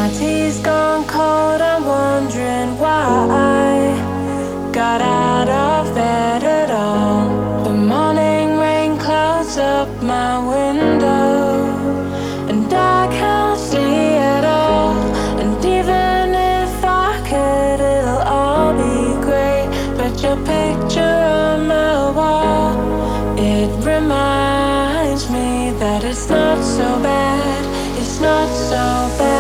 tea's gone cold, I'm wondering why I got out of bed at all. The morning rain clouds up my window, and I can't see at all. And even if I could, it'll all be great. But your picture on my wall, it reminds me that it's not so bad. It's not so bad.